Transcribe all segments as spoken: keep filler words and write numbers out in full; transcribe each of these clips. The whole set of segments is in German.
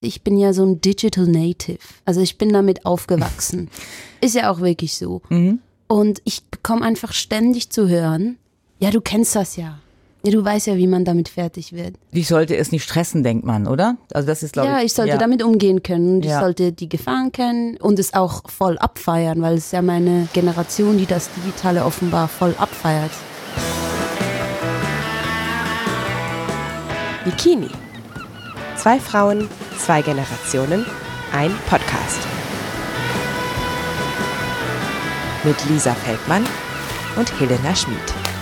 Ich bin ja so ein Digital Native. Also ich bin damit aufgewachsen. Ist ja auch wirklich so. Mhm. Und ich bekomme einfach ständig zu hören, ja, du kennst das ja. Ja, du weißt ja, wie man damit fertig wird. Ich sollte es nicht stressen, denkt man, oder? Also das ist, glaube ja, ich, ich sollte ja. damit umgehen können. Und ja. ich sollte die Gefahren kennen und es auch voll abfeiern, weil es ist ja meine Generation, die das Digitale offenbar voll abfeiert. Bikini. Zwei Frauen, zwei Generationen, ein Podcast. Mit Lisa Feldmann und Helena Schmid.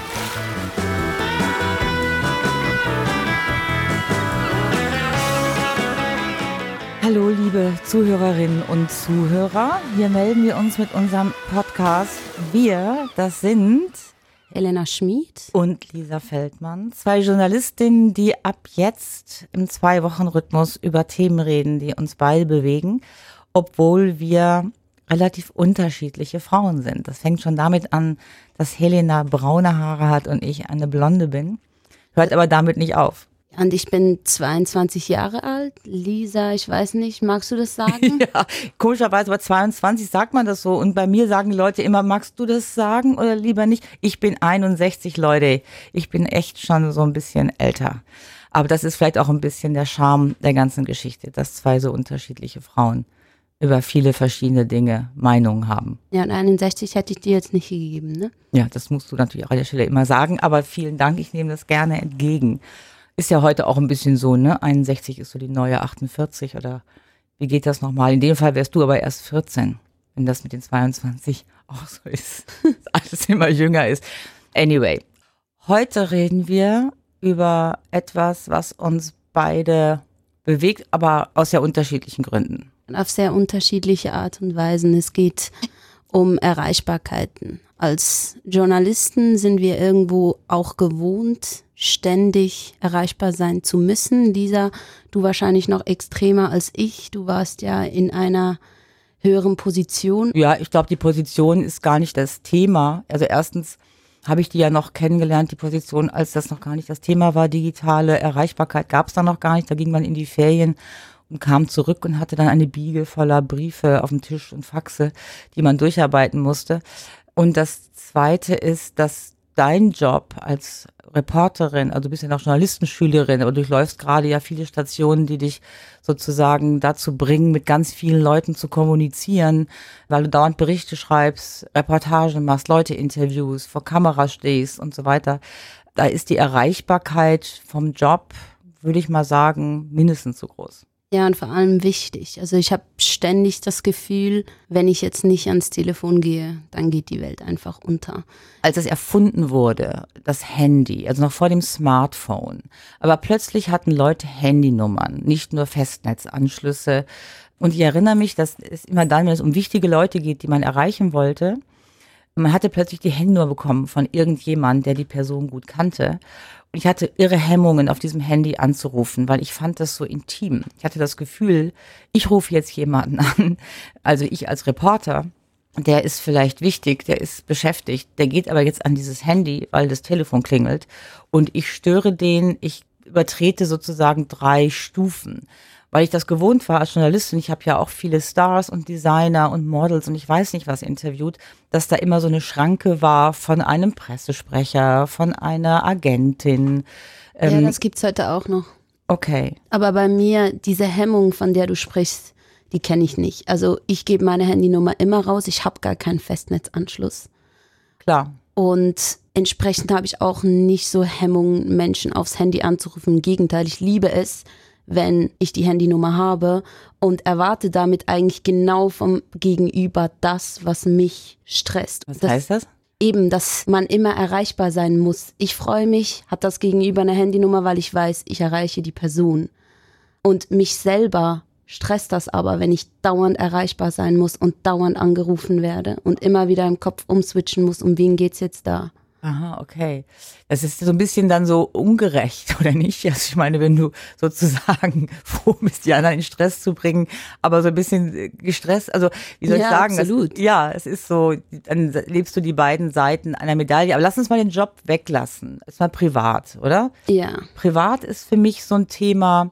Hallo liebe Zuhörerinnen und Zuhörer, hier melden wir uns mit unserem Podcast. Wir, das sind Helena Schmid und Lisa Feldmann, zwei Journalistinnen, die ab jetzt im Zwei-Wochen-Rhythmus über Themen reden, die uns beide bewegen, obwohl wir relativ unterschiedliche Frauen sind. Das fängt schon damit an, dass Helena braune Haare hat und ich eine blonde bin, hört aber damit nicht auf. Und ich bin zweiundzwanzig Jahre alt. Lisa, ich weiß nicht, magst du das sagen? Ja, komischerweise bei zweiundzwanzig sagt man das so. Und bei mir sagen die Leute immer, magst du das sagen oder lieber nicht? Ich bin einundsechzig, Leute. Ich bin echt schon so ein bisschen älter. Aber das ist vielleicht auch ein bisschen der Charme der ganzen Geschichte, dass zwei so unterschiedliche Frauen über viele verschiedene Dinge Meinungen haben. Ja, und einundsechzig hätte ich dir jetzt nicht gegeben, ne? Ja, das musst du natürlich auch an der Stelle immer sagen. Aber vielen Dank, ich nehme das gerne entgegen. Ist ja heute auch ein bisschen so, ne? einundsechzig ist so die neue achtundvierzig oder wie geht das nochmal? In dem Fall wärst du aber erst vierzehn, wenn das mit den zweiundzwanzig auch so ist, dass alles immer jünger ist. Anyway, heute reden wir über etwas, was uns beide bewegt, aber aus sehr unterschiedlichen Gründen. Auf sehr unterschiedliche Art und Weisen. Es geht um Erreichbarkeiten. Als Journalisten sind wir irgendwo auch gewohnt, ständig erreichbar sein zu müssen. Lisa, du wahrscheinlich noch extremer als ich. Du warst ja in einer höheren Position. Ja, ich glaube, die Position ist gar nicht das Thema. Also erstens habe ich die ja noch kennengelernt, die Position, als das noch gar nicht das Thema war. Digitale Erreichbarkeit gab es da noch gar nicht. Da ging man in die Ferien und kam zurück und hatte dann eine Biege voller Briefe auf dem Tisch und Faxe, die man durcharbeiten musste. Und das Zweite ist, dass dein Job als Reporterin, also du bist ja noch Journalistenschülerin, aber du durchläufst gerade ja viele Stationen, die dich sozusagen dazu bringen, mit ganz vielen Leuten zu kommunizieren, weil du dauernd Berichte schreibst, Reportagen machst, Leute interviewst, vor Kamera stehst und so weiter. Da ist die Erreichbarkeit vom Job, würde ich mal sagen, mindestens so groß. Ja, und vor allem wichtig. Also ich habe ständig das Gefühl, wenn ich jetzt nicht ans Telefon gehe, dann geht die Welt einfach unter. Als es erfunden wurde, das Handy, also noch vor dem Smartphone, aber plötzlich hatten Leute Handynummern, nicht nur Festnetzanschlüsse. Und ich erinnere mich, dass es immer dann, wenn es um wichtige Leute geht, die man erreichen wollte, man hatte plötzlich die Handynummer bekommen von irgendjemandem, der die Person gut kannte. Und ich hatte irre Hemmungen, auf diesem Handy anzurufen, weil ich fand das so intim. Ich hatte das Gefühl, ich rufe jetzt jemanden an, also ich als Reporter, der ist vielleicht wichtig, der ist beschäftigt, der geht aber jetzt an dieses Handy, weil das Telefon klingelt und ich störe den, ich übertrete sozusagen drei Stufen. Weil ich das gewohnt war als Journalistin, ich habe ja auch viele Stars und Designer und Models und ich weiß nicht was interviewt, dass da immer so eine Schranke war von einem Pressesprecher, von einer Agentin. Ähm, ja, das gibt's heute auch noch. Okay. Aber bei mir, diese Hemmung, von der du sprichst, die kenne ich nicht. Also ich gebe meine Handynummer immer raus, ich habe gar keinen Festnetzanschluss. Klar. Und entsprechend habe ich auch nicht so Hemmungen, Menschen aufs Handy anzurufen. Im Gegenteil, ich liebe es, wenn ich die Handynummer habe und erwarte damit eigentlich genau vom Gegenüber das, was mich stresst. Was das, heißt das? Eben, dass man immer erreichbar sein muss. Ich freue mich, hat das Gegenüber eine Handynummer, weil ich weiß, ich erreiche die Person. Und mich selber stresst das aber, wenn ich dauernd erreichbar sein muss und dauernd angerufen werde und immer wieder im Kopf umswitchen muss, um wen geht's jetzt da? Aha, okay. Das ist so ein bisschen dann so ungerecht, oder nicht? Also ich meine, wenn du sozusagen froh bist, die anderen in Stress zu bringen, aber so ein bisschen gestresst, also wie soll ich ja, sagen? Absolut. Das, ja, es ist so, dann lebst du die beiden Seiten einer Medaille. Aber lass uns mal den Job weglassen. Erstmal privat, oder? Ja. Privat ist für mich so ein Thema,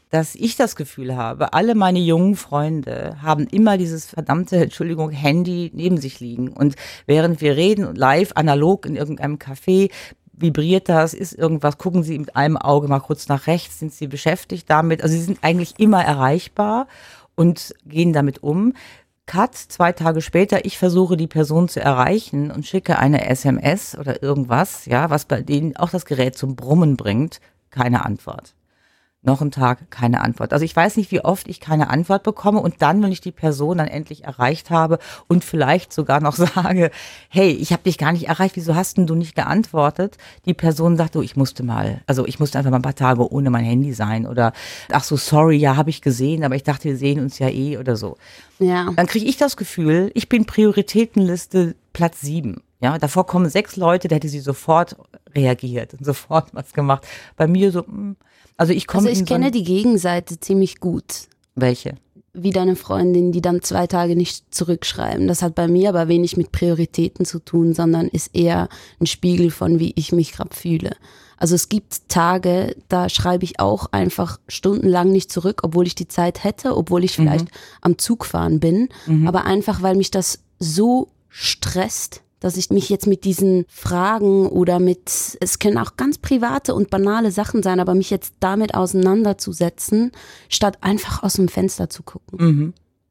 dass ich das Gefühl habe, alle meine jungen Freunde haben immer dieses verdammte, Entschuldigung, Handy neben sich liegen. Und während wir reden, live, analog in irgendeinem Café, vibriert das, ist irgendwas, gucken sie mit einem Auge mal kurz nach rechts, sind sie beschäftigt damit. Also sie sind eigentlich immer erreichbar und gehen damit um. Cut, zwei Tage später, ich versuche die Person zu erreichen und schicke eine S M S oder irgendwas, ja, was bei denen auch das Gerät zum Brummen bringt, keine Antwort. Noch ein Tag, keine Antwort. Also ich weiß nicht, wie oft ich keine Antwort bekomme und dann, wenn ich die Person dann endlich erreicht habe und vielleicht sogar noch sage, hey, ich habe dich gar nicht erreicht, wieso hast denn du nicht geantwortet? Die Person sagt, oh, ich musste mal, also ich musste einfach mal ein paar Tage ohne mein Handy sein oder ach so, sorry, ja, habe ich gesehen, aber ich dachte, wir sehen uns ja eh oder so. Ja. Dann kriege ich das Gefühl, ich bin Prioritätenliste Platz sieben. Ja, davor kommen sechs Leute, da hätte sie sofort reagiert und sofort was gemacht. Bei mir so, also ich komme Also ich kenne so die Gegenseite ziemlich gut. Welche? Wie deine Freundin, die dann zwei Tage nicht zurückschreiben. Das hat bei mir aber wenig mit Prioritäten zu tun, sondern ist eher ein Spiegel von, wie ich mich gerade fühle. Also es gibt Tage, da schreibe ich auch einfach stundenlang nicht zurück, obwohl ich die Zeit hätte, obwohl ich vielleicht mhm. am Zug fahren bin. Mhm. Aber einfach, weil mich das so stresst, dass ich mich jetzt mit diesen Fragen oder mit, es können auch ganz private und banale Sachen sein, aber mich jetzt damit auseinanderzusetzen, statt einfach aus dem Fenster zu gucken. Mhm.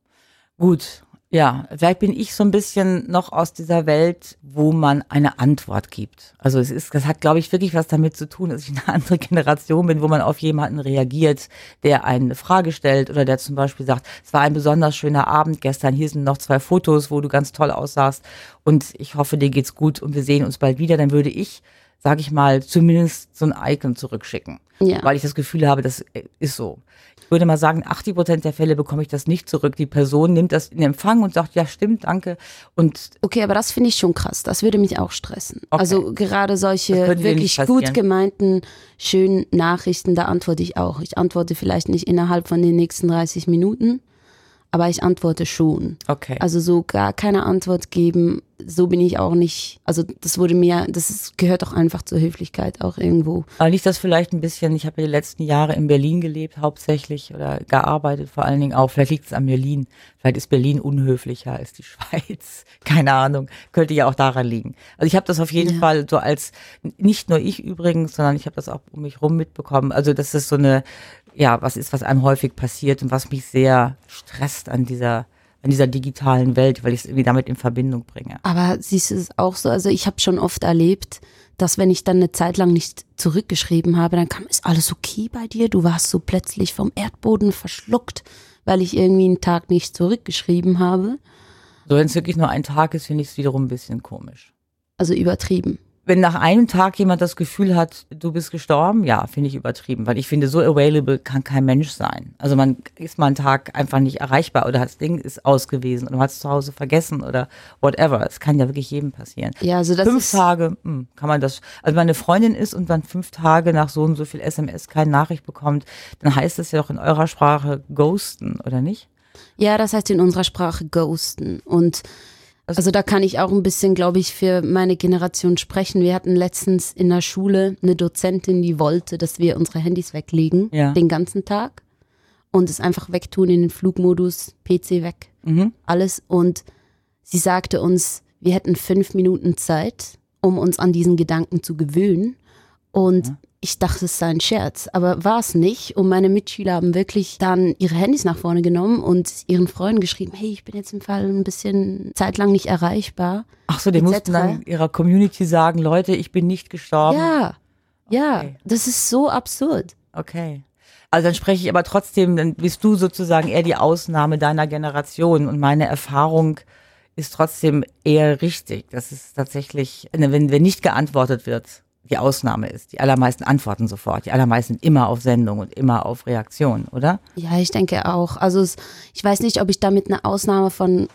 Gut, ja, vielleicht bin ich so ein bisschen noch aus dieser Welt, wo man eine Antwort gibt. Also es ist, das hat, glaube ich, wirklich was damit zu tun, dass ich eine andere Generation bin, wo man auf jemanden reagiert, der eine Frage stellt oder der zum Beispiel sagt, es war ein besonders schöner Abend gestern, hier sind noch zwei Fotos, wo du ganz toll aussahst und ich hoffe, dir geht's gut und wir sehen uns bald wieder. Dann würde ich, sage ich mal, zumindest so ein Icon zurückschicken, ja. weil ich das Gefühl habe, das ist so. Ich würde mal sagen, achtzig Prozent der Fälle bekomme ich das nicht zurück. Die Person nimmt das in Empfang und sagt, ja stimmt, danke. Und okay, aber das finde ich schon krass. Das würde mich auch stressen. Okay. Also gerade solche wirklich gut gemeinten, schönen Nachrichten, da antworte ich auch. Ich antworte vielleicht nicht innerhalb von den nächsten dreißig Minuten, aber ich antworte schon. Okay. Also so gar keine Antwort geben, so bin ich auch nicht, also das wurde mir, das ist, gehört doch einfach zur Höflichkeit auch irgendwo. Aber liegt das vielleicht ein bisschen, ich habe ja die letzten Jahre in Berlin gelebt hauptsächlich oder gearbeitet vor allen Dingen auch, vielleicht liegt es an Berlin, vielleicht ist Berlin unhöflicher als die Schweiz, keine Ahnung, könnte ja auch daran liegen. Also ich habe das auf jeden ja. Fall so als, nicht nur ich übrigens, sondern ich habe das auch um mich rum mitbekommen, also das ist so eine, ja, was ist, was einem häufig passiert und was mich sehr stresst an dieser in dieser digitalen Welt, weil ich es irgendwie damit in Verbindung bringe. Aber siehst du es auch so, also ich habe schon oft erlebt, dass wenn ich dann eine Zeit lang nicht zurückgeschrieben habe, dann kam, ist alles okay bei dir? Du warst so plötzlich vom Erdboden verschluckt, weil ich irgendwie einen Tag nicht zurückgeschrieben habe. So, wenn es wirklich nur ein Tag ist, finde ich es wiederum ein bisschen komisch. Also übertrieben. Wenn nach einem Tag jemand das Gefühl hat, du bist gestorben, ja, finde ich übertrieben, weil ich finde, so available kann kein Mensch sein. Also man ist mal einen Tag einfach nicht erreichbar oder das Ding ist ausgewiesen oder man hat es zu Hause vergessen oder whatever. Es kann ja wirklich jedem passieren. Ja, also das fünf ist Tage, mh, kann man das, also meine Freundin ist und dann fünf Tage nach so und so viel S M S keine Nachricht bekommt, dann heißt es ja doch in eurer Sprache ghosten, oder nicht? Ja, das heißt in unserer Sprache ghosten und also da kann ich auch ein bisschen, glaube ich, für meine Generation sprechen. Wir hatten letztens in der Schule eine Dozentin, die wollte, dass wir unsere Handys weglegen, ja. den ganzen Tag und es einfach wegtun in den Flugmodus, P C weg, mhm. alles. Und sie sagte uns, wir hätten fünf Minuten Zeit, um uns an diesen Gedanken zu gewöhnen. Und ja. ich dachte, es sei ein Scherz, aber war es nicht. Und meine Mitschüler haben wirklich dann ihre Handys nach vorne genommen und ihren Freunden geschrieben, hey, ich bin jetzt im Fall ein bisschen zeitlang nicht erreichbar. Ach so, die mussten dann ihrer Community sagen, Leute, ich bin nicht gestorben. Ja, ja, okay. Das ist so absurd. Okay. Also dann spreche ich aber trotzdem, dann bist du sozusagen eher die Ausnahme deiner Generation und meine Erfahrung ist trotzdem eher richtig. Das ist tatsächlich, wenn, wenn nicht geantwortet wird, die Ausnahme ist. Die allermeisten antworten sofort. Die allermeisten sind immer auf Sendung und immer auf Reaktion, oder? Ja, ich denke auch. Also es, ich weiß nicht, ob ich damit eine Ausnahme von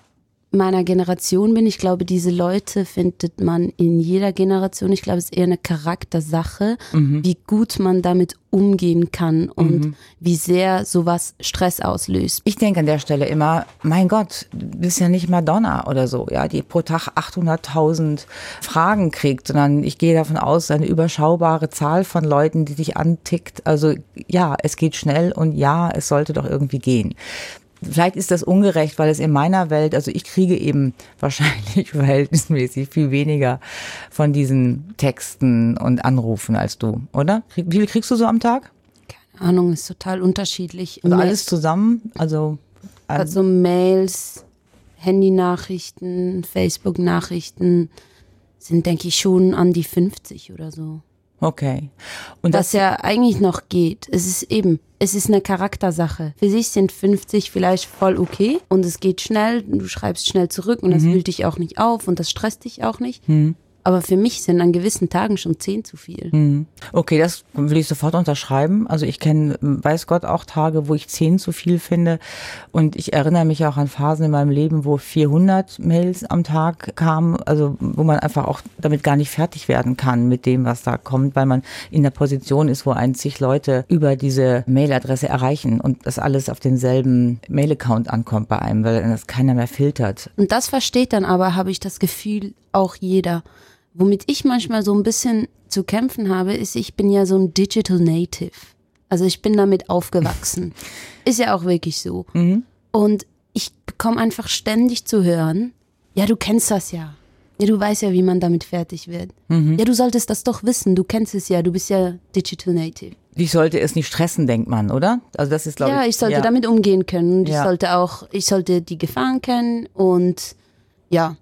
meiner Generation bin. Ich glaube, diese Leute findet man in jeder Generation. Ich glaube, es ist eher eine Charaktersache, mhm. wie gut man damit umgehen kann und mhm. wie sehr sowas Stress auslöst. Ich denke an der Stelle immer, mein Gott, du bist ja nicht Madonna oder so, ja, die pro Tag achthunderttausend Fragen kriegt, sondern ich gehe davon aus, eine überschaubare Zahl von Leuten, die dich antickt. Also ja, es geht schnell und ja, es sollte doch irgendwie gehen. Vielleicht ist das ungerecht, weil es in meiner Welt, also ich kriege eben wahrscheinlich verhältnismäßig viel weniger von diesen Texten und Anrufen als du, oder? Wie viel kriegst du so am Tag? Keine Ahnung, ist total unterschiedlich. Also alles zusammen? Also, also Mails, Handynachrichten, Facebook-Nachrichten sind, denke ich, schon an die fünfzig oder so. Okay. Und was das ja eigentlich noch geht. Es ist eben, es ist eine Charaktersache. Für sich sind fünfzig vielleicht voll okay und es geht schnell, du schreibst schnell zurück und das Mhm. wühlt dich auch nicht auf und das stresst dich auch nicht. Mhm. Aber für mich sind an gewissen Tagen schon zehn zu viel. Mhm. Okay, das will ich sofort unterschreiben. Also ich kenne, weiß Gott, auch Tage, wo ich zehn zu viel finde. Und ich erinnere mich auch an Phasen in meinem Leben, wo vierhundert Mails am Tag kamen. Also wo man einfach auch damit gar nicht fertig werden kann mit dem, was da kommt, weil man in der Position ist, wo ein zig Leute über diese Mailadresse erreichen und das alles auf denselben Mail-Account ankommt bei einem, weil das keiner mehr filtert. Und das versteht dann aber, habe ich das Gefühl, auch jeder. Womit ich manchmal so ein bisschen zu kämpfen habe, ist, ich bin ja so ein Digital Native. Also ich bin damit aufgewachsen. Ist ja auch wirklich so. Mhm. Und ich bekomme einfach ständig zu hören, ja, du kennst das ja. Ja, du weißt ja, wie man damit fertig wird. Mhm. Ja, du solltest das doch wissen. Du kennst es ja. Du bist ja Digital Native. Ich sollte es nicht stressen, denkt man, oder? Also das ist, glaube ich. Ja, ich sollte ja. damit umgehen können. Und Ja. ich sollte auch, ich sollte die Gefahren kennen und ja,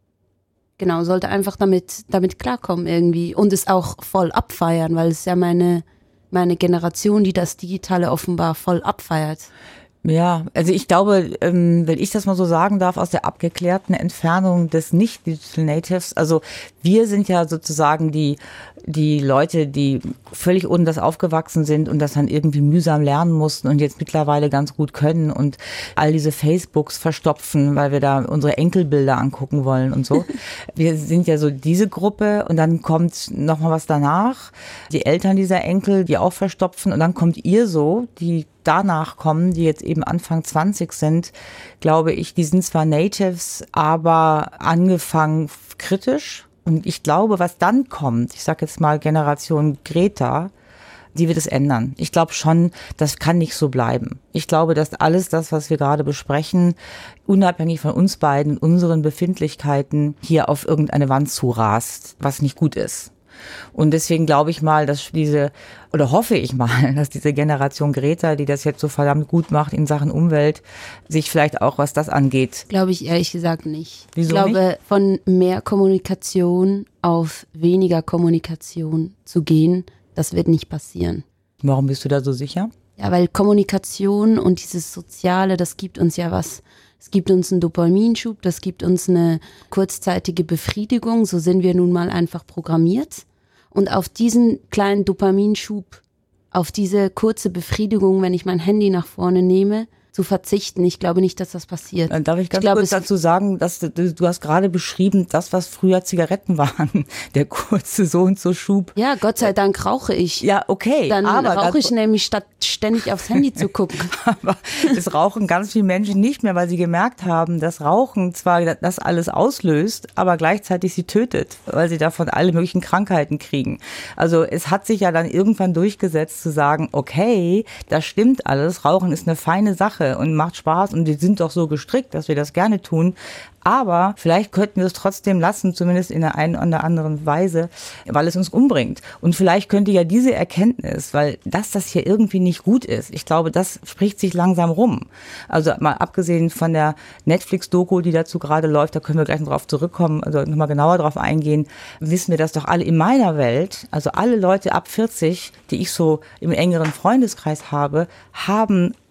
genau, sollte einfach damit, damit klarkommen irgendwie und es auch voll abfeiern, weil es ja meine, meine Generation, die das Digitale offenbar voll abfeiert. Ja, also ich glaube, ähm, wenn ich das mal so sagen darf, aus der abgeklärten Entfernung des Nicht-Digital Natives, also wir sind ja sozusagen die die Leute, die völlig ohne das aufgewachsen sind und das dann irgendwie mühsam lernen mussten und jetzt mittlerweile ganz gut können und all diese Facebooks verstopfen, weil wir da unsere Enkelbilder angucken wollen und so. Wir sind ja so diese Gruppe und dann kommt noch mal was danach, die Eltern dieser Enkel, die auch verstopfen und dann kommt ihr so, die danach kommen, die jetzt eben Anfang zwanzig sind, glaube ich, die sind zwar Natives, aber angefangen kritisch. Und ich glaube, was dann kommt, ich sage jetzt mal Generation Greta, die wird es ändern. Ich glaube schon, das kann nicht so bleiben. Ich glaube, dass alles das, was wir gerade besprechen, unabhängig von uns beiden, unseren Befindlichkeiten, hier auf irgendeine Wand zurast, was nicht gut ist. Und deswegen glaube ich mal, dass diese, oder hoffe ich mal, dass diese Generation Greta, die das jetzt so verdammt gut macht in Sachen Umwelt, sich vielleicht auch, was das angeht. Glaube ich ehrlich gesagt nicht. Wieso ich glaube, nicht? Von mehr Kommunikation auf weniger Kommunikation zu gehen, das wird nicht passieren. Warum bist du da so sicher? Ja, weil Kommunikation und dieses Soziale, das gibt uns ja was. Es gibt uns einen Dopaminschub, das gibt uns eine kurzzeitige Befriedigung, so sind wir nun mal einfach programmiert. Und auf diesen kleinen Dopaminschub, auf diese kurze Befriedigung, wenn ich mein Handy nach vorne nehme, zu verzichten. Ich glaube nicht, dass das passiert. Dann darf ich ganz ich glaube, kurz dazu sagen, dass du, du hast gerade beschrieben, das, was früher Zigaretten waren, der kurze so und so Schub. Ja, Gott sei Dank rauche ich. Ja, okay. Dann aber rauche ich nämlich, statt ständig aufs Handy zu gucken. Aber es rauchen ganz viele Menschen nicht mehr, weil sie gemerkt haben, dass Rauchen zwar das alles auslöst, aber gleichzeitig sie tötet, weil sie davon alle möglichen Krankheiten kriegen. Also es hat sich ja dann irgendwann durchgesetzt zu sagen, okay, das stimmt alles, Rauchen ist eine feine Sache und macht Spaß und wir sind doch so gestrickt, dass wir das gerne tun. Aber vielleicht könnten wir es trotzdem lassen, zumindest in der einen oder anderen Weise, weil es uns umbringt. Und vielleicht könnte ja diese Erkenntnis, weil dass das hier irgendwie nicht gut ist, ich glaube, das spricht sich langsam rum. Also mal abgesehen von der Netflix-Doku, die dazu gerade läuft, da können wir gleich noch drauf zurückkommen, also nochmal genauer drauf eingehen, wissen wir das doch alle in meiner Welt, also alle Leute ab vierzig, die ich so im engeren Freundeskreis habe, haben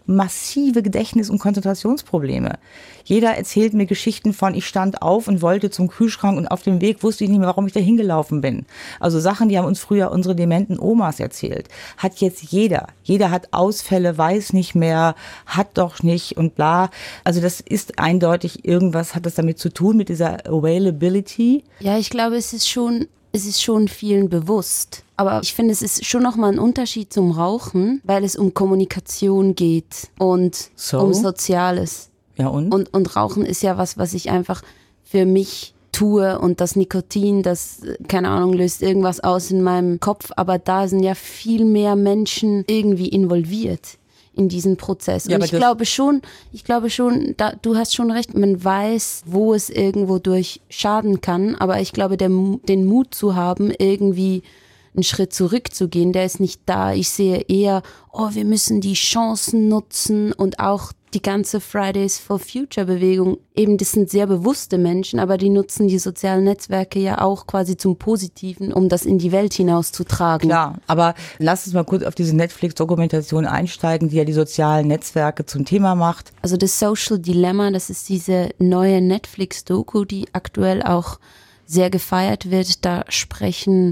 massive Gedächtnis- und Konzentrationsprobleme. Jeder erzählt mir Geschichten von, ich stand auf und wollte zum Kühlschrank und auf dem Weg wusste ich nicht mehr, warum ich da hingelaufen bin. Also Sachen, die haben uns früher unsere dementen Omas erzählt. Hat jetzt jeder. Jeder hat Ausfälle, weiß nicht mehr, hat doch nicht und bla. Also das ist eindeutig irgendwas, hat das damit zu tun, mit dieser Availability? Ja, ich glaube, es ist schon, es ist schon vielen bewusst. Aber ich finde, es ist schon nochmal ein Unterschied zum Rauchen, weil es um Kommunikation geht und so? um Soziales. Ja, und? und? Und Rauchen ist ja was, was ich einfach für mich tue und das Nikotin, das, keine Ahnung, löst irgendwas aus in meinem Kopf. Aber da sind ja viel mehr Menschen irgendwie involviert in diesen Prozess. Und ja, ich glaube schon, ich glaube schon, da, du hast schon recht, man weiß, wo es irgendwo durch schaden kann, aber ich glaube, der, den Mut zu haben, irgendwie einen Schritt zurückzugehen, der ist nicht da. Ich sehe eher, oh, wir müssen die Chancen nutzen und auch die ganze Fridays for Future Bewegung, eben das sind sehr bewusste Menschen, aber die nutzen die sozialen Netzwerke ja auch quasi zum Positiven, um das in die Welt hinauszutragen. Klar, aber lass uns mal kurz auf diese Netflix-Dokumentation einsteigen, die ja die sozialen Netzwerke zum Thema macht. Also das Social Dilemma, das ist diese neue Netflix-Doku, die aktuell auch sehr gefeiert wird. Da sprechen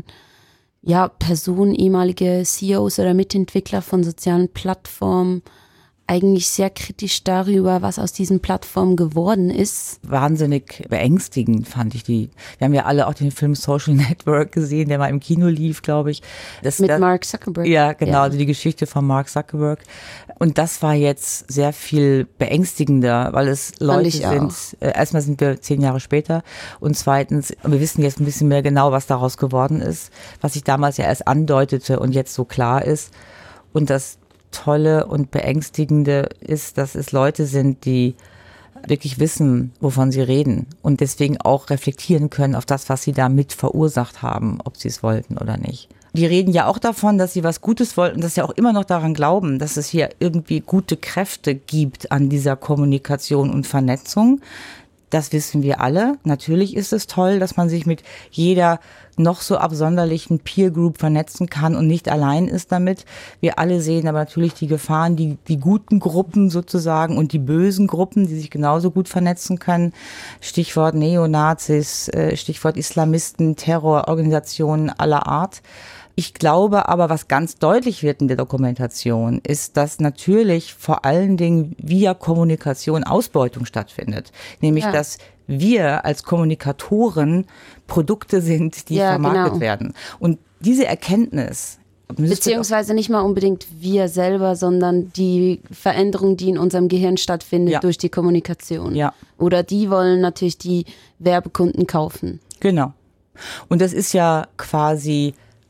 ja Personen, ehemalige C E Os oder Mitentwickler von sozialen Plattformen eigentlich sehr kritisch darüber, was aus diesen Plattformen geworden ist. Wahnsinnig beängstigend fand ich die. Wir haben ja alle auch den Film Social Network gesehen, der mal im Kino lief, glaube ich. Das, Mit das, Mark Zuckerberg. Ja, genau, ja. Also die Geschichte von Mark Zuckerberg. Und das war jetzt sehr viel beängstigender, weil es Leute sind, äh, erstmal sind wir zehn Jahre später und zweitens, wir wissen jetzt ein bisschen mehr genau, was daraus geworden ist, was sich damals ja erst andeutete und jetzt so klar ist. Und das Tolle und Beängstigende ist, dass es Leute sind, die wirklich wissen, wovon sie reden und deswegen auch reflektieren können auf das, was sie da mit verursacht haben, ob sie es wollten oder nicht. Die reden ja auch davon, dass sie was Gutes wollten und dass sie auch immer noch daran glauben, dass es hier irgendwie gute Kräfte gibt an dieser Kommunikation und Vernetzung. Das wissen wir alle. Natürlich ist es toll, dass man sich mit jeder noch so absonderlichen Peer Group vernetzen kann und nicht allein ist damit. Wir alle sehen aber natürlich die Gefahren, die, die guten Gruppen sozusagen und die bösen Gruppen, die sich genauso gut vernetzen können. Stichwort Neonazis, Stichwort Islamisten, Terrororganisationen aller Art. Ich glaube aber, was ganz deutlich wird in der Dokumentation, ist, dass natürlich vor allen Dingen via Kommunikation Ausbeutung stattfindet. Nämlich, ja. dass wir als Kommunikatoren Produkte sind, die ja, vermarktet genau. werden. Und diese Erkenntnis... Beziehungsweise nicht mal unbedingt wir selber, sondern die Veränderung, die in unserem Gehirn stattfindet ja. durch die Kommunikation. Ja. Oder die wollen natürlich die Werbekunden kaufen. Genau. Und das ist ja quasi...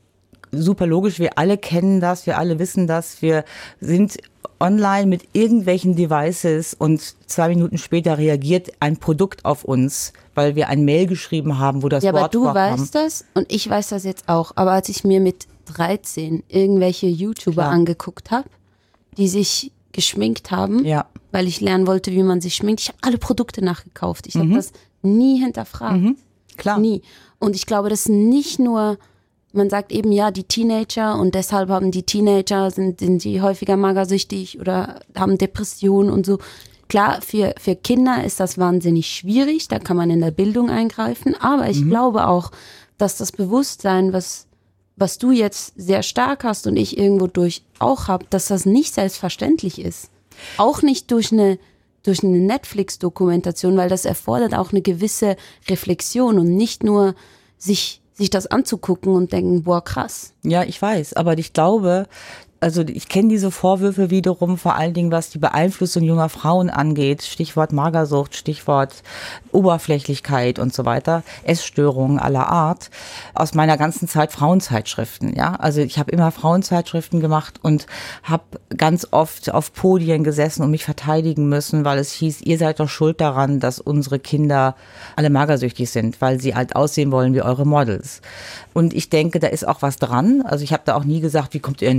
super logisch, wir alle kennen das, wir alle wissen das, wir sind online mit irgendwelchen Devices und zwei Minuten später reagiert ein Produkt auf uns, weil wir ein Mail geschrieben haben, wo das ja, Wort vorkam. Ja, aber du weißt das und ich weiß das jetzt auch, aber als ich mir mit dreizehn irgendwelche YouTuber Klar. angeguckt habe, die sich geschminkt haben, ja. weil ich lernen wollte, wie man sich schminkt, ich habe alle Produkte nachgekauft, ich mhm. habe das nie hinterfragt. Mhm. Klar. Nie. Und ich glaube, das ist nicht nur... Man sagt eben, ja, die Teenager und deshalb haben die Teenager, sind, sind die häufiger magersüchtig oder haben Depressionen und so. Klar, für, für Kinder ist das wahnsinnig schwierig, da kann man in der Bildung eingreifen, aber ich mhm. glaube auch, dass das Bewusstsein, was, was du jetzt sehr stark hast und ich irgendwo durch auch habe, dass das nicht selbstverständlich ist. Auch nicht durch eine, durch eine Netflix-Dokumentation, weil das erfordert auch eine gewisse Reflexion und nicht nur sich sich das anzugucken und denken, boah, krass. Ja, ich weiß, aber ich glaube, also ich kenne diese Vorwürfe wiederum vor allen Dingen, was die Beeinflussung junger Frauen angeht, Stichwort Magersucht, Stichwort Oberflächlichkeit und so weiter, Essstörungen aller Art, aus meiner ganzen Zeit Frauenzeitschriften, ja, also ich habe immer Frauenzeitschriften gemacht und habe ganz oft auf Podien gesessen und mich verteidigen müssen, weil es hieß, ihr seid doch schuld daran, dass unsere Kinder alle magersüchtig sind, weil sie halt aussehen wollen wie eure Models. Und ich denke, da ist auch was dran, also ich habe da auch nie gesagt, wie kommt ihr denn da drauf,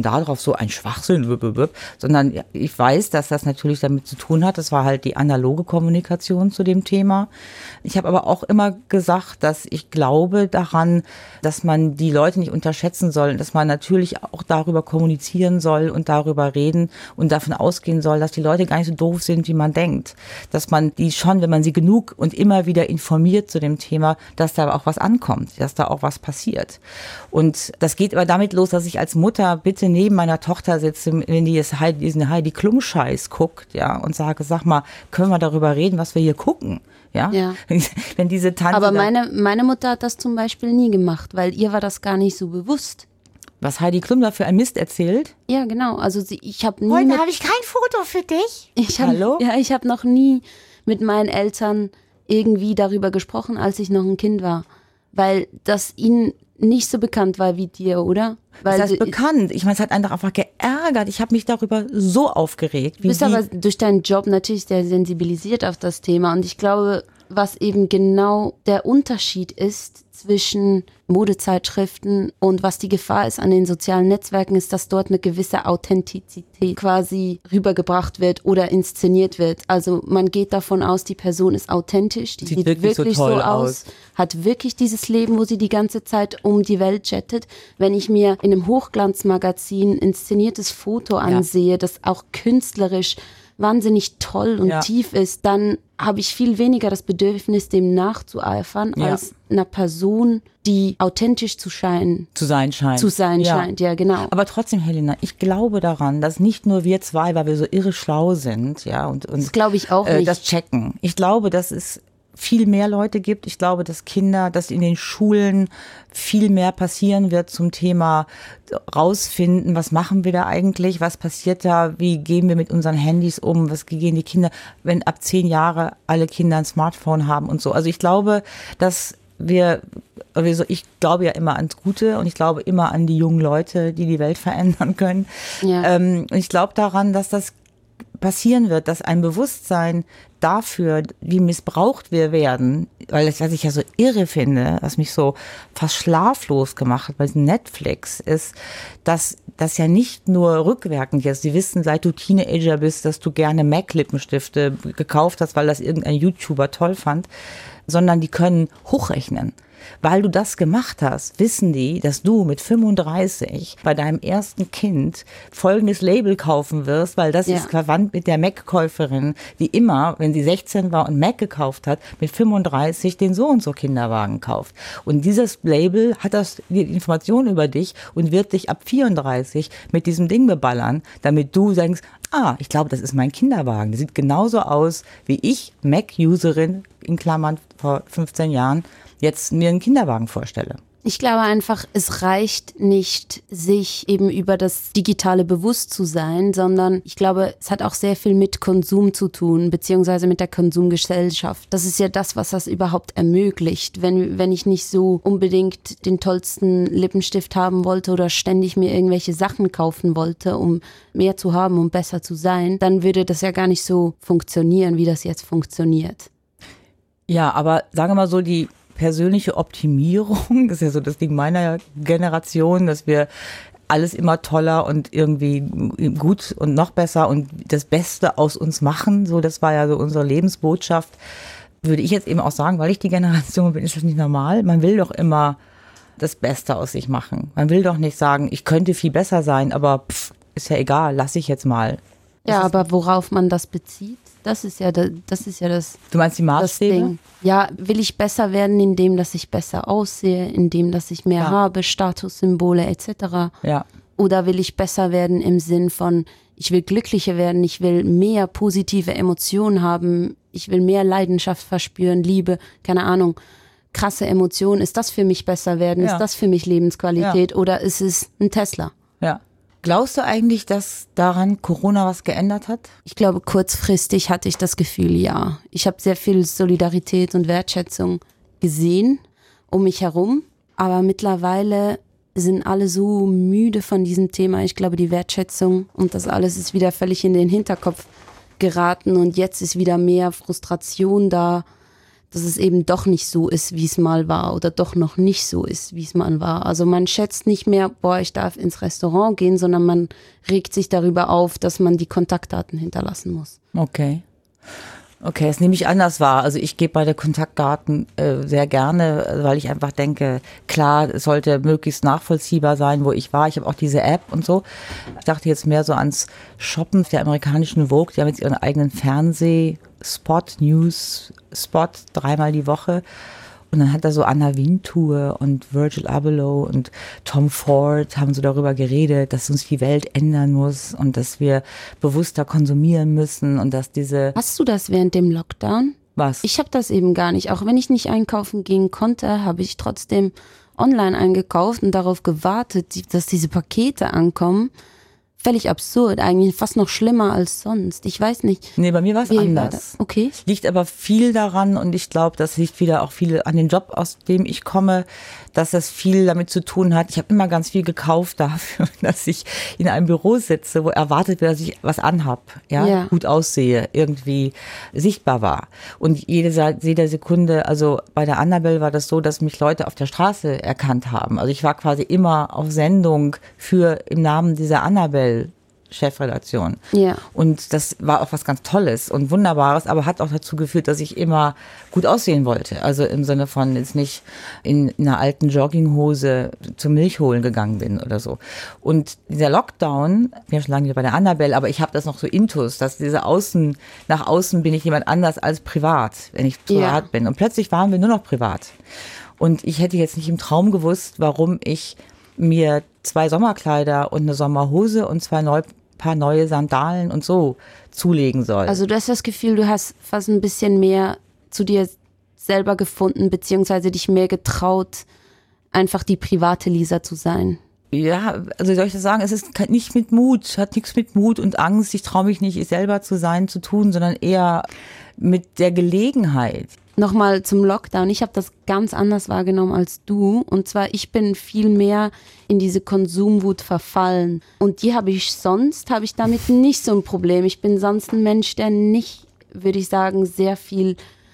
so ein Schwachsinn, sondern ich weiß, dass das natürlich damit zu tun hat. Das war halt die analoge Kommunikation zu dem Thema. Ich habe aber auch immer gesagt, dass ich glaube daran, dass man die Leute nicht unterschätzen soll, dass man natürlich auch darüber kommunizieren soll und darüber reden und davon ausgehen soll, dass die Leute gar nicht so doof sind, wie man denkt. Dass man die schon, wenn man sie genug und immer wieder informiert zu dem Thema, dass da auch was ankommt, dass da auch was passiert. Und das geht aber damit los, dass ich als Mutter bitte neben meiner Tochter sitze, wenn die jetzt Heidi, diesen Heidi Klum-Scheiß guckt, ja, und sage, sag mal, können wir darüber reden, was wir hier gucken? Ja, ja. Wenn diese Tante. Aber meine, meine Mutter hat das zum Beispiel nie gemacht, weil ihr war das gar nicht so bewusst. Was Heidi Klum da für ein Mist erzählt? Ja, genau. Also sie, ich habe nie. Heute habe ich kein Foto für dich. Ich hab, Hallo? Ja, ich habe noch nie mit meinen Eltern irgendwie darüber gesprochen, als ich noch ein Kind war, weil das ihnen nicht so bekannt war wie dir, oder? Weil das heißt bekannt. Ich meine, es hat einen doch einfach geärgert. Ich habe mich darüber so aufgeregt. Du bist aber durch deinen Job natürlich sehr sensibilisiert auf das Thema. Und ich glaube, was eben genau der Unterschied ist zwischen Modezeitschriften und was die Gefahr ist an den sozialen Netzwerken, ist, dass dort eine gewisse Authentizität quasi rübergebracht wird oder inszeniert wird. Also man geht davon aus, die Person ist authentisch, die sieht, sieht wirklich, wirklich so, so aus, aus, hat wirklich dieses Leben, wo sie die ganze Zeit um die Welt jettet. Wenn ich mir in einem Hochglanzmagazin ein inszeniertes Foto ansehe, ja, das auch künstlerisch wahnsinnig toll und ja. tief ist, dann habe ich viel weniger das Bedürfnis, dem nachzueifern, ja. als einer Person, die authentisch zu scheinen. Zu sein scheint. Zu sein ja. scheint, ja, genau. Aber trotzdem, Helena, ich glaube daran, dass nicht nur wir zwei, weil wir so irre schlau sind, ja, und, und das glaube ich auch äh, nicht. Das checken. Ich glaube, dass es viel mehr Leute gibt. Ich glaube, dass Kinder, dass in den Schulen viel mehr passieren wird zum Thema rausfinden, was machen wir da eigentlich, was passiert da, wie gehen wir mit unseren Handys um, was gehen die Kinder, wenn ab zehn Jahre alle Kinder ein Smartphone haben und so. Also ich glaube, dass wir, also ich glaube ja immer ans Gute und ich glaube immer an die jungen Leute, die die Welt verändern können. Ja. Ähm, und ich glaube daran, dass das passieren wird, dass ein Bewusstsein dafür, wie missbraucht wir werden, weil das, was ich ja so irre finde, was mich so fast schlaflos gemacht hat bei Netflix, ist, dass das ja nicht nur rückwirkend ist. Sie wissen, seit du Teenager bist, dass du gerne MAC-Lippenstifte gekauft hast, weil das irgendein YouTuber toll fand, sondern die können hochrechnen. Weil du das gemacht hast, wissen die, dass du mit fünfunddreißig bei deinem ersten Kind folgendes Label kaufen wirst, weil das ja. ist verwandt mit der Mac-Käuferin, die immer, wenn sie sechzehn war und Mac gekauft hat, mit fünfunddreißig den so und so Kinderwagen kauft. Und dieses Label hat das die Information über dich und wird dich ab vierunddreißig mit diesem Ding beballern, damit du denkst, ah, ich glaube, das ist mein Kinderwagen. Der sieht genauso aus, wie ich, Mac-Userin, in Klammern vor fünfzehn Jahren, jetzt mir einen Kinderwagen vorstelle. Ich glaube einfach, es reicht nicht, sich eben über das Digitale bewusst zu sein, sondern ich glaube, es hat auch sehr viel mit Konsum zu tun, beziehungsweise mit der Konsumgesellschaft. Das ist ja das, was das überhaupt ermöglicht. Wenn, wenn ich nicht so unbedingt den tollsten Lippenstift haben wollte oder ständig mir irgendwelche Sachen kaufen wollte, um mehr zu haben, um besser zu sein, dann würde das ja gar nicht so funktionieren, wie das jetzt funktioniert. Ja, aber sagen wir mal so, die persönliche Optimierung, das ist ja so das Ding meiner Generation, dass wir alles immer toller und irgendwie gut und noch besser und das Beste aus uns machen, so das war ja so unsere Lebensbotschaft, würde ich jetzt eben auch sagen, weil ich die Generation bin, ist das nicht normal. Man will doch immer das Beste aus sich machen. Man will doch nicht sagen, ich könnte viel besser sein, aber pff, ist ja egal, lasse ich jetzt mal. Das ja, aber worauf man das bezieht? Das ist ja das, das ist ja das. Du meinst die Maßstäbe? Das Ding. Ja, will ich besser werden, indem dass ich besser aussehe, indem dass ich mehr ja. habe, Statussymbole et cetera. Ja. Oder will ich besser werden im Sinn von, ich will glücklicher werden, ich will mehr positive Emotionen haben, ich will mehr Leidenschaft verspüren, Liebe, keine Ahnung, krasse Emotionen. Ist das für mich besser werden? Ja. Ist das für mich Lebensqualität? Ja. Oder ist es ein Tesla? Ja. Glaubst du eigentlich, dass daran Corona was geändert hat? Ich glaube, kurzfristig hatte ich das Gefühl, ja. Ich habe sehr viel Solidarität und Wertschätzung gesehen um mich herum. Aber mittlerweile sind alle so müde von diesem Thema. Ich glaube, die Wertschätzung und das alles ist wieder völlig in den Hinterkopf geraten. Und jetzt ist wieder mehr Frustration da, dass es eben doch nicht so ist, wie es mal war oder doch noch nicht so ist, wie es mal war. Also man schätzt nicht mehr, boah, ich darf ins Restaurant gehen, sondern man regt sich darüber auf, dass man die Kontaktdaten hinterlassen muss. Okay. Okay, das nehme ich anders wahr. Also ich gebe meine Kontaktdaten äh, sehr gerne, weil ich einfach denke, klar, es sollte möglichst nachvollziehbar sein, wo ich war. Ich habe auch diese App und so. Ich dachte jetzt mehr so ans Shoppen der amerikanischen Vogue. Die haben jetzt ihren eigenen Fernsehspot, News-Spot, dreimal die Woche. Und dann hat da so Anna Wintour und Virgil Abloh und Tom Ford haben so darüber geredet, dass uns die Welt ändern muss und dass wir bewusster konsumieren müssen und dass diese... Hast du das während dem Lockdown? Was? Ich habe das eben gar nicht. Auch wenn ich nicht einkaufen gehen konnte, habe ich trotzdem online eingekauft und darauf gewartet, dass diese Pakete ankommen. Völlig absurd, eigentlich fast noch schlimmer als sonst. Ich weiß nicht. Nee, bei mir war es anders. War okay. Liegt aber viel daran und ich glaube, das liegt wieder auch viel an den Job, aus dem ich komme, dass das viel damit zu tun hat. Ich habe immer ganz viel gekauft dafür, dass ich in einem Büro sitze, wo erwartet wird, dass ich was anhab, ja, ja. gut aussehe, irgendwie sichtbar war. Und jede, jede Sekunde, also bei der Annabelle war das so, dass mich Leute auf der Straße erkannt haben. Also ich war quasi immer auf Sendung für im Namen dieser Annabelle Chefredaktion. Ja. Und das war auch was ganz Tolles und Wunderbares, aber hat auch dazu geführt, dass ich immer gut aussehen wollte. Also im Sinne von jetzt nicht in, in einer alten Jogginghose zum Milch holen gegangen bin oder so. Und dieser Lockdown, ich bin ja schon lange wieder bei der Annabelle, aber ich habe das noch so intus, dass diese Außen, nach außen bin ich jemand anders als privat, wenn ich privat ja. bin. Und plötzlich waren wir nur noch privat. Und ich hätte jetzt nicht im Traum gewusst, warum ich mir zwei Sommerkleider und eine Sommerhose und zwei neu, paar neue Sandalen und so zulegen soll. Also du hast das Gefühl, du hast fast ein bisschen mehr zu dir selber gefunden, beziehungsweise dich mehr getraut, einfach die private Lisa zu sein. Ja, also soll ich das sagen, es ist nicht mit Mut, hat nichts mit Mut und Angst, ich traue mich nicht, ich selber zu sein, zu tun, sondern eher mit der Gelegenheit. Nochmal zum Lockdown. Ich habe das ganz anders wahrgenommen als du. Und zwar, ich bin viel mehr in diese Konsumwut verfallen. Und die habe ich sonst, habe ich damit nicht so ein Problem. Ich bin sonst ein Mensch, der nicht, würde ich sagen, sehr viel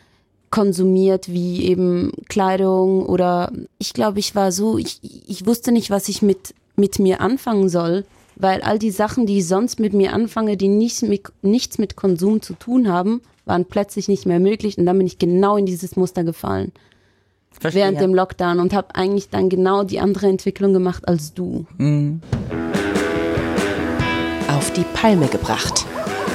konsumiert, wie eben Kleidung oder ich glaube, ich war so, ich, ich wusste nicht, was ich mit, mit mir anfangen soll. Weil all die Sachen, die ich sonst mit mir anfange, die nichts mit, nichts mit Konsum zu tun haben, waren plötzlich nicht mehr möglich und dann bin ich genau in dieses Muster gefallen. Verstehe. Während dem Lockdown und habe eigentlich dann genau die andere Entwicklung gemacht als du. Mhm. Auf die Palme gebracht.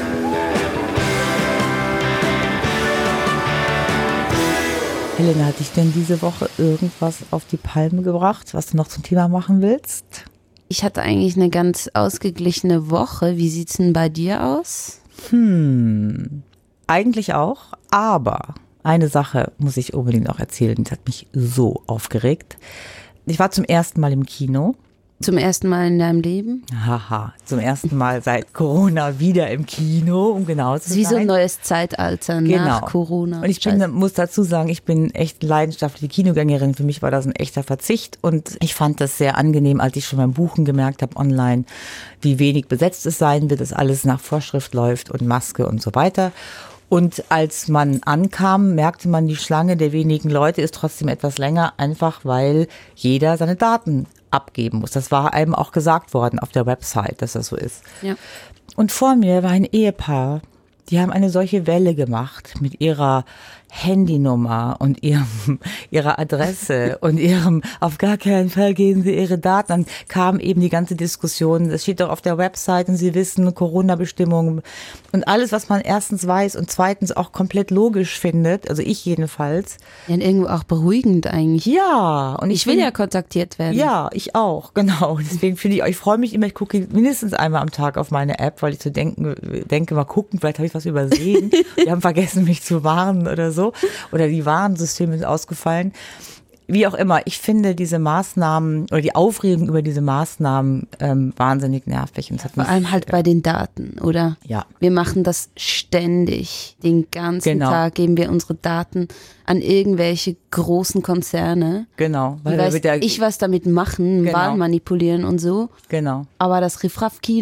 Helena, hat dich denn diese Woche irgendwas auf die Palme gebracht, was du noch zum Thema machen willst? Ich hatte eigentlich eine ganz ausgeglichene Woche. Wie sieht's denn bei dir aus? Hm, eigentlich auch, aber eine Sache muss ich unbedingt noch erzählen, die hat mich so aufgeregt. Ich war zum ersten Mal im Kino. Zum ersten Mal in deinem Leben? Haha, zum ersten Mal seit Corona wieder im Kino, um genau zu sein. Wie so ein neues Zeitalter genau. nach Corona. Und ich bin, muss dazu sagen, ich bin echt leidenschaftliche Kinogängerin. Für mich war das ein echter Verzicht und ich fand das sehr angenehm, als ich schon beim Buchen gemerkt habe online, wie wenig besetzt es sein wird, dass alles nach Vorschrift läuft und Maske und so weiter. Und als man ankam, merkte man, die Schlange der wenigen Leute ist trotzdem etwas länger, einfach weil jeder seine Daten abgeben muss. Das war einem auch gesagt worden auf der Website, dass das so ist. Ja. Und vor mir war ein Ehepaar, die haben eine solche Welle gemacht mit ihrer Handynummer und ihrem, ihrer Adresse und ihrem, auf gar keinen Fall geben Sie Ihre Daten. Dann kam eben die ganze Diskussion, das steht doch auf der Website und Sie wissen, Corona-Bestimmungen und alles, was man erstens weiß und zweitens auch komplett logisch findet, also ich jedenfalls. Ja, und irgendwo auch beruhigend eigentlich. Ja. Und ich, ich will find, ja kontaktiert werden. Ja, ich auch, genau. Deswegen finde ich, ich freue mich immer, ich gucke mindestens einmal am Tag auf meine App, weil ich so denke, denke mal gucken, vielleicht habe ich was übersehen. Die haben vergessen, mich zu warnen oder so. Oder die Warnsysteme sind ausgefallen. Wie auch immer, ich finde diese Maßnahmen oder die Aufregung über diese Maßnahmen ähm, wahnsinnig nervig. Und es hat Vor mich, allem halt bei den Daten, oder? Ja. Wir machen das ständig. Den ganzen genau. Tag geben wir unsere Daten an irgendwelche großen Konzerne. Genau. Weil die weiß wir der, ich was damit machen, genau. Wahlen manipulieren und so. Genau. Aber das Riffraff-Kino,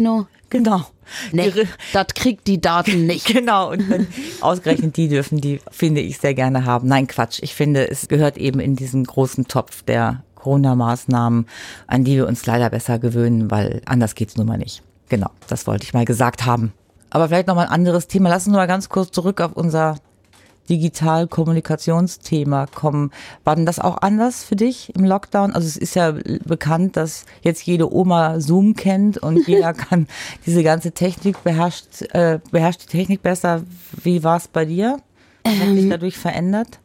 Genau. Nee, das kriegt die Daten nicht. Genau, und dann ausgerechnet die dürfen die, finde ich, sehr gerne haben. Nein, Quatsch. Ich finde, es gehört eben in diesen großen Topf der Corona-Maßnahmen, an die wir uns leider besser gewöhnen, weil anders geht's nun mal nicht. Genau, das wollte ich mal gesagt haben. Aber vielleicht nochmal ein anderes Thema. Lass uns noch mal ganz kurz zurück auf unser Digital-Kommunikationsthema kommen. War denn das auch anders für dich im Lockdown? Also es ist ja bekannt, dass jetzt jede Oma Zoom kennt und jeder kann diese ganze Technik beherrscht, äh, beherrscht die Technik besser. Wie war es bei dir? Was hat sich dadurch verändert?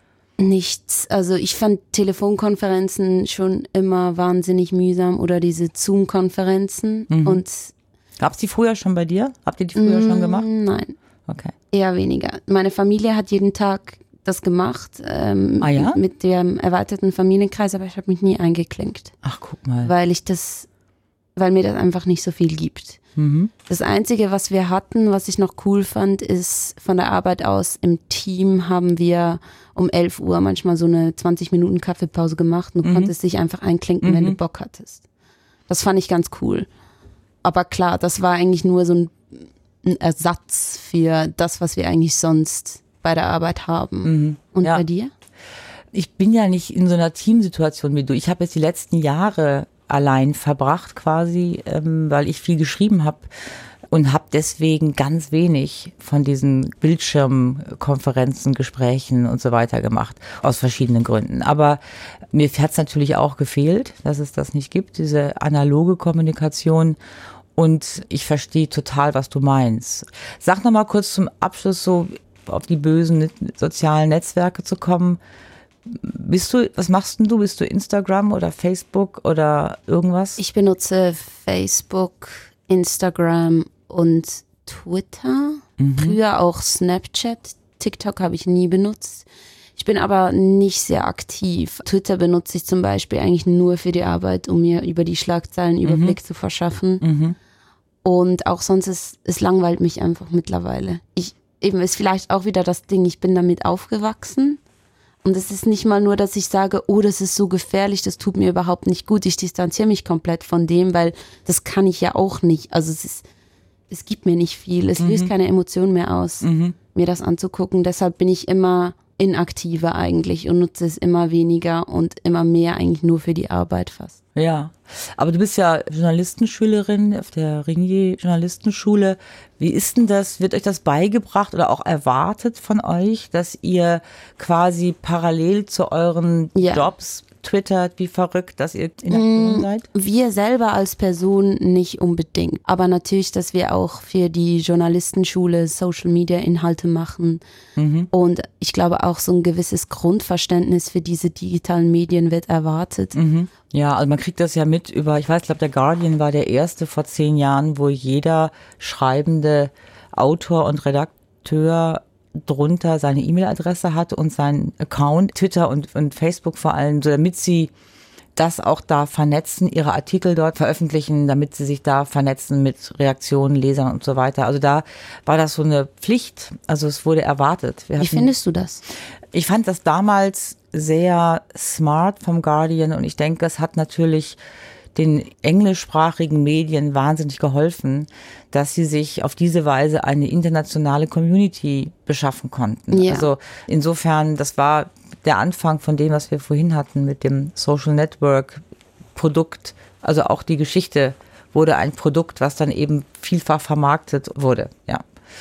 Nichts. Also ich fand Telefonkonferenzen schon immer wahnsinnig mühsam oder diese Zoom-Konferenzen. Mhm. Und gab es die früher schon bei dir? Habt ihr die früher mm, schon gemacht? Nein. Okay. Eher weniger. Meine Familie hat jeden Tag das gemacht, ähm, ah, ja? mit dem erweiterten Familienkreis, aber ich habe mich nie eingeklinkt. Ach, guck mal. Weil ich das, weil mir das einfach nicht so viel gibt. Mhm. Das Einzige, was wir hatten, was ich noch cool fand, ist von der Arbeit aus im Team haben wir um elf Uhr manchmal so eine zwanzig Minuten Kaffeepause gemacht und du mhm. konntest dich einfach einklinken, mhm. wenn du Bock hattest. Das fand ich ganz cool. Aber klar, das war eigentlich nur so ein ein Ersatz für das, was wir eigentlich sonst bei der Arbeit haben. Mhm. Und ja. bei dir? Ich bin ja nicht in so einer Teamsituation wie du. Ich habe jetzt die letzten Jahre allein verbracht quasi, ähm, weil ich viel geschrieben habe und habe deswegen ganz wenig von diesen Bildschirmkonferenzen, Gesprächen und so weiter gemacht, aus verschiedenen Gründen. Aber mir hat es natürlich auch gefehlt, dass es das nicht gibt, diese analoge Kommunikation. Und ich verstehe total, was du meinst. Sag noch mal kurz zum Abschluss, so auf die bösen sozialen Netzwerke zu kommen. Bist du, was machst denn du? Bist du Instagram oder Facebook oder irgendwas? Ich benutze Facebook, Instagram und Twitter. Mhm. Früher auch Snapchat. TikTok habe ich nie benutzt. Ich bin aber nicht sehr aktiv. Twitter benutze ich zum Beispiel eigentlich nur für die Arbeit, um mir über die Schlagzeilen mhm. Überblick zu verschaffen. Mhm. Und auch sonst, ist, es langweilt mich einfach mittlerweile. Ich, eben ist vielleicht auch wieder das Ding, ich bin damit aufgewachsen. Und es ist nicht mal nur, dass ich sage, oh, das ist so gefährlich, das tut mir überhaupt nicht gut. Ich distanziere mich komplett von dem, weil das kann ich ja auch nicht. Also es ist, es gibt mir nicht viel. Es mhm. löst keine Emotionen mehr aus, mhm. mir das anzugucken. Deshalb bin ich immer inaktiver eigentlich und nutze es immer weniger und immer mehr eigentlich nur für die Arbeit fast. Ja, aber du bist ja Journalistenschülerin auf der Ringier Journalistenschule. Wie ist denn das? Wird euch das beigebracht oder auch erwartet von euch, dass ihr quasi parallel zu euren ja. Jobs twittert wie verrückt, dass ihr in Aktion mm, seid? Wir selber als Person nicht unbedingt. Aber natürlich, dass wir auch für die Journalistenschule Social-Media-Inhalte machen. Mhm. Und ich glaube auch so ein gewisses Grundverständnis für diese digitalen Medien wird erwartet. Mhm. Ja, also man kriegt das ja mit über, ich weiß, ich glaube, der Guardian war der erste vor zehn Jahren, wo jeder schreibende Autor und Redakteur drunter seine E-Mail-Adresse hatte und seinen Account, Twitter und, und Facebook vor allem, so damit sie das auch da vernetzen, ihre Artikel dort veröffentlichen, damit sie sich da vernetzen mit Reaktionen, Lesern und so weiter. Also da war das so eine Pflicht, also es wurde erwartet. Wir hatten, Wie findest du das? Ich fand das damals sehr smart vom Guardian und ich denke, es hat natürlich den englischsprachigen Medien wahnsinnig geholfen, dass sie sich auf diese Weise eine internationale Community beschaffen konnten. Ja. Also insofern, das war der Anfang von dem, was wir vorhin hatten mit dem Social Network Produkt. Also auch die Geschichte wurde ein Produkt, was dann eben vielfach vermarktet wurde. Ja.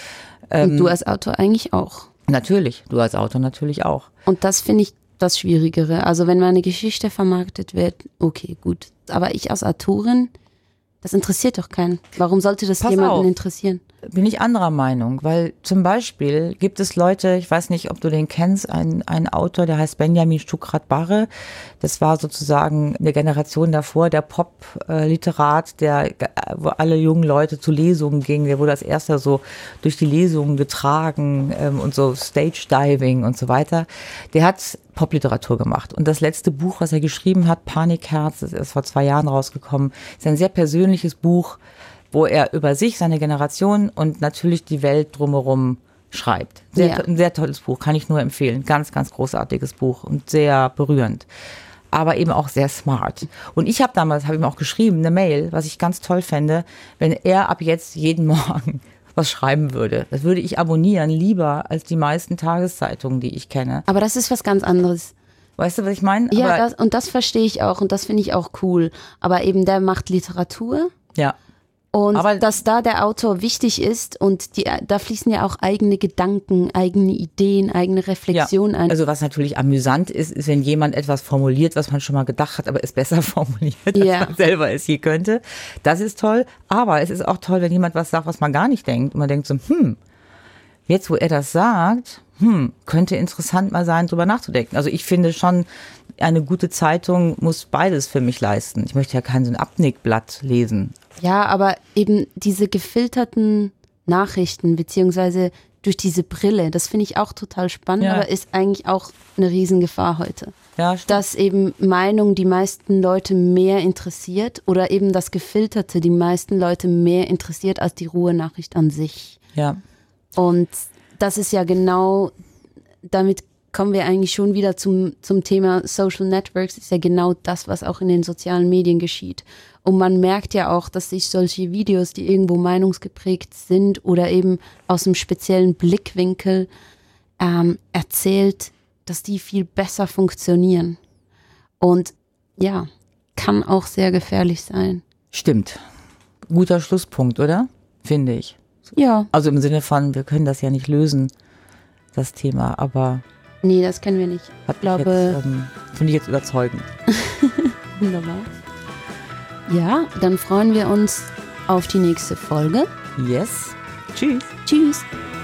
Und du als Autor eigentlich auch? Natürlich, du als Autor natürlich auch. Und das finde ich das Schwierigere. Also wenn meine Geschichte vermarktet wird, okay, gut. Aber ich als Autorin, das interessiert doch keinen. Warum sollte das Pass jemanden auf. interessieren? Bin ich anderer Meinung, weil zum Beispiel gibt es Leute, ich weiß nicht, ob du den kennst, ein, ein Autor, der heißt Benjamin Stuckrad-Barre. Das war sozusagen eine Generation davor, der Pop-Literat, der, wo alle jungen Leute zu Lesungen gingen. Der wurde als erster so durch die Lesungen getragen ähm, und so Stage-Diving und so weiter. Der hat Popliteratur gemacht. Und das letzte Buch, was er geschrieben hat, Panikherz, das ist vor zwei Jahren rausgekommen, ist ein sehr persönliches Buch, wo er über sich, seine Generation und natürlich die Welt drumherum schreibt. Sehr, ja. Ein sehr tolles Buch, kann ich nur empfehlen. Ganz, ganz großartiges Buch und sehr berührend. aber eben auch sehr smart. Und ich habe damals, habe ihm auch geschrieben, eine Mail, was ich ganz toll fände, wenn er ab jetzt jeden Morgen was schreiben würde. Das würde ich abonnieren, lieber als die meisten Tageszeitungen, die ich kenne. Aber das ist was ganz anderes. Weißt du, was ich meine? Ja, Aber, das, und das verstehe ich auch und das finde ich auch cool. Aber eben der macht Literatur. Ja. Und Aber dass da der Autor wichtig ist und die, da fließen ja auch eigene Gedanken, eigene Ideen, eigene Reflexion ja, ein. also was natürlich amüsant ist, ist, wenn jemand etwas formuliert, was man schon mal gedacht hat, aber es besser formuliert, als ja. man selber es je könnte. Das ist toll, aber es ist auch toll, wenn jemand was sagt, was man gar nicht denkt und man denkt so, hm, jetzt wo er das sagt, hm, könnte interessant mal sein, drüber nachzudenken. Also ich finde schon, eine gute Zeitung muss beides für mich leisten. Ich möchte ja kein so ein Abnickblatt lesen. Ja, aber eben diese gefilterten Nachrichten, beziehungsweise durch diese Brille, das finde ich auch total spannend, Ja. aber ist eigentlich auch eine Riesengefahr heute. Ja, stimmt. Dass eben Meinung die meisten Leute mehr interessiert oder eben das Gefilterte die meisten Leute mehr interessiert als die Ruhe-Nachricht an sich. Ja. Und das ist ja genau, damit kommen wir eigentlich schon wieder zum, zum Thema Social Networks, ist ja genau das, was auch in den sozialen Medien geschieht. Und man merkt ja auch, dass sich solche Videos, die irgendwo meinungsgeprägt sind oder eben aus einem speziellen Blickwinkel ähm, erzählt, dass die viel besser funktionieren. Und ja, kann auch sehr gefährlich sein. Stimmt. Guter Schlusspunkt, oder? Finde ich. Ja. Also im Sinne von, wir können das ja nicht lösen, das Thema, aber Nee, das können wir nicht. hat Ich glaube, mich jetzt, ähm, finde ich jetzt überzeugend. wunderbar. Ja, dann freuen wir uns auf die nächste Folge. Yes. Tschüss. Tschüss.